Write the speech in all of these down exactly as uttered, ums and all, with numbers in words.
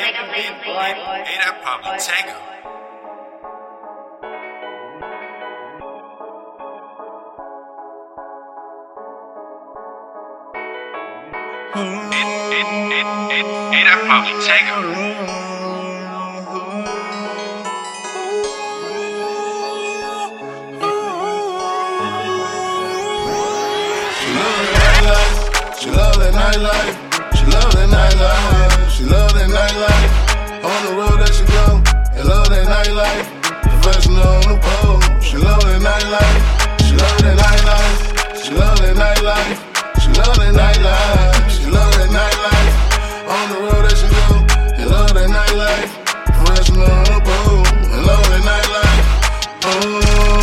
making beats, boy. Hey, that probably Tego. Hey, hey, hey, hey, hey, that probably Tego. She love that nightlife, she love that nightlife, she love that nightlife. On the road that she go, and love that nightlife. Professional on the pole, she love that nightlife, she love that nightlife, she love that nightlife, she love that nightlife, she love that nightlife. On the road that she go, and love that nightlife. Professional on the pole, and love that nightlife. Oh.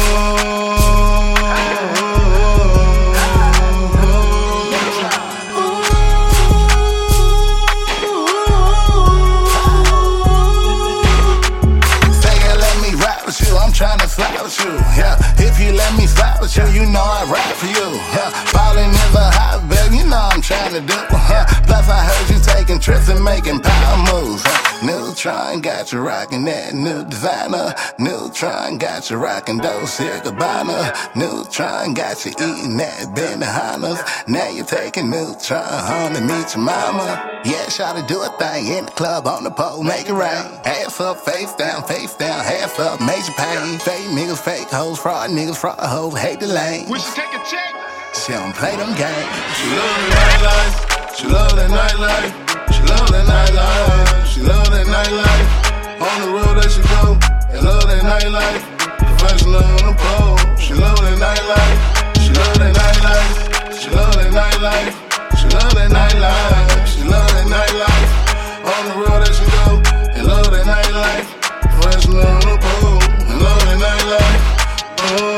Tryna fly with you, yeah. If you let me fly with you, you know I ride for you, yeah. Ballin' is a hot, baby, you know I'm tryna do, yeah. Plus I heard you taking trips and making power moves, huh? Neutron got you rockin' that new designer. Neutron got you rockin' Dolce and Gabbana. Neutron got you eating that Benahanas. Now you taking Neutron home to meet your mama. Yeah, shawty do a thing in the club on the pole, make it rain. Ass up, face down, face down, ass up, major pain. Fake niggas, fake hoes, fraud niggas, fraud hoes, hate the lane. We should take a check. She don't play them games. She love that nightlife, she love that nightlife, she love that nightlife, she love that nightlife. On the road that she go, and love that nightlife. Professional on the pole, she love that nightlife, she love that nightlife, she love that nightlife, she love that nightlife, she love that nightlife. On the road that she go, and love that nightlife. Professional on the pole, and love that nightlife. Oh.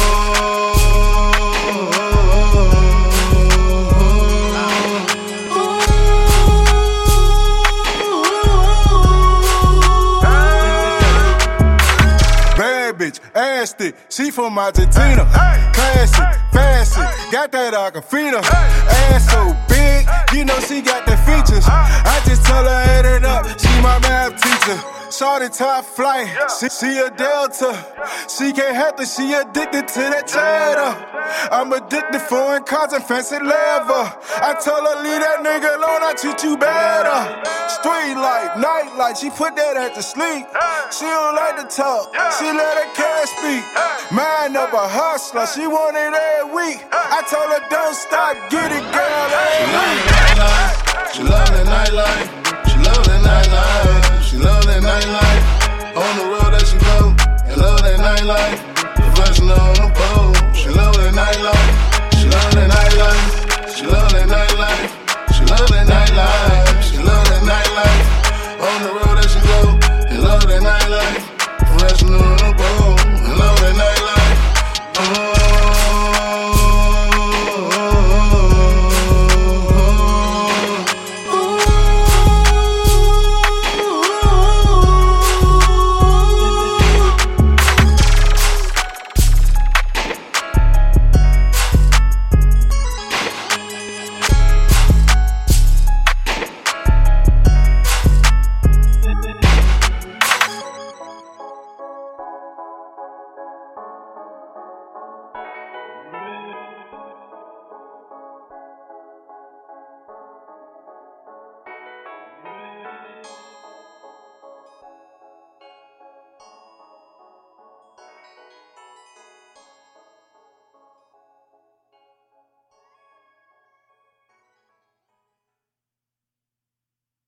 Ass thick, she from Argentina. Classy, fancy, got that Aquafina. Ass so big, you know she got the features. I just tell her add it up, she my math teacher. Shorty top flight, she, she a Delta. She can't help it, she addicted to that cheddar. I'm addicted foreign cars and fancy leather. I told her leave that nigga alone, I treat you better. Street life, night life, she put that at the sleep. She don't like to talk, she let her cash speak. Mind of a hustler, she want it every week. I told her don't stop, get it girl, every week. She love that nightlife,